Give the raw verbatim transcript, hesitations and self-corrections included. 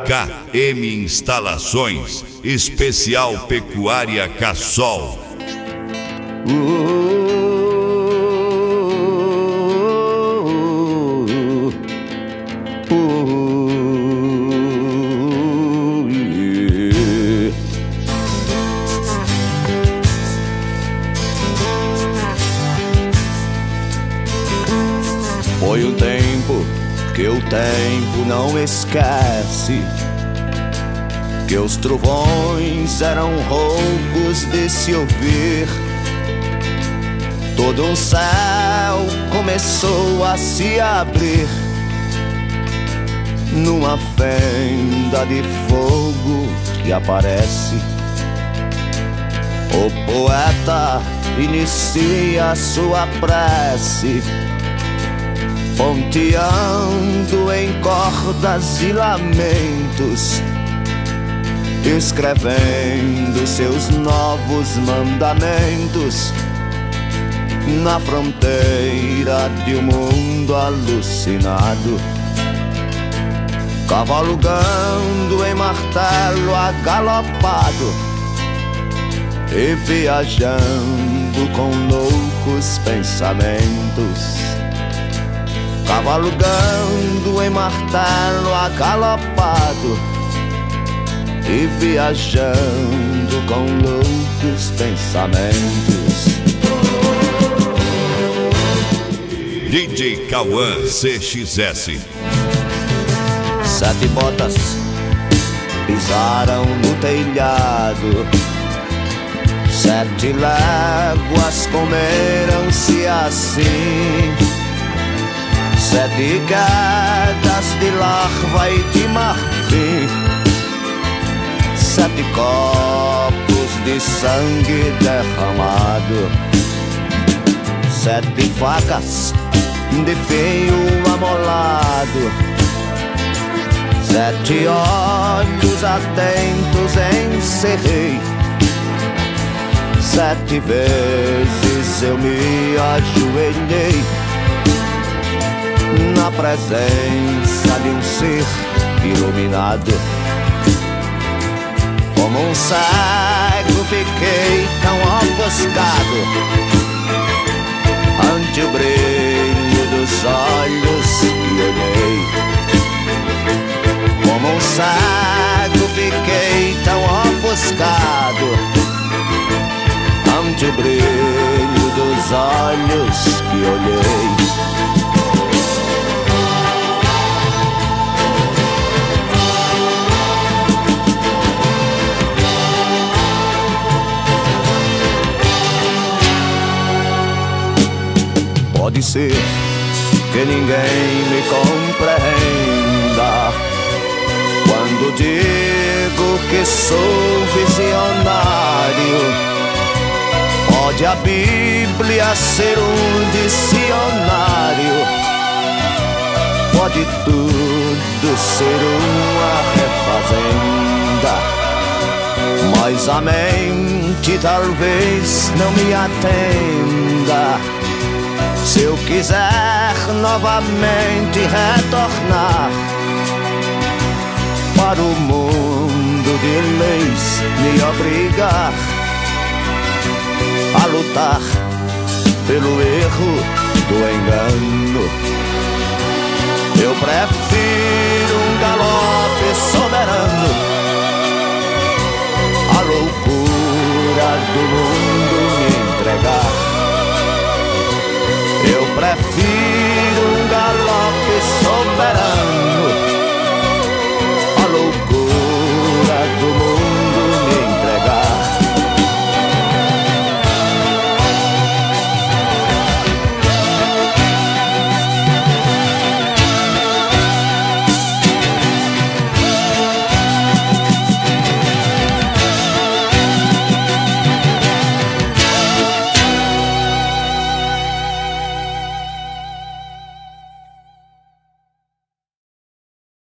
K M Instalações, especial Pecuária Cassol. Uh, uh, uh, yeah. Foi um tempo que o tempo não esquece, que os trovões eram roucos de se ouvir. Todo um céu começou a se abrir numa fenda de fogo que aparece. O poeta inicia sua prece, ponteando em cordas e lamentos, escrevendo seus novos mandamentos na fronteira de um mundo alucinado, cavalgando em martelo agalopado e viajando com loucos pensamentos. Cavalgando em martelo agalopado e viajando com loucos pensamentos. D J Cauã C X S. Sete botas pisaram no telhado, sete léguas comeram-se assim, sete quedas de larva e de marfim, sete copos de sangue derramado, sete facas de fio amolado, sete olhos atentos encerrei, sete vezes eu me ajoelhei na presença de um ser iluminado. Como um cego fiquei tão ofuscado ante o brilho dos olhos que olhei. Como um cego fiquei tão ofuscado ante o brilho dos olhos que olhei. Pode ser que ninguém me compreenda quando digo que sou visionário. Pode a Bíblia ser um dicionário, pode tudo ser uma refazenda, mas a mente talvez não me atenda. Se eu quiser novamente retornar para o mundo de leis, me obrigar a lutar pelo erro do engano,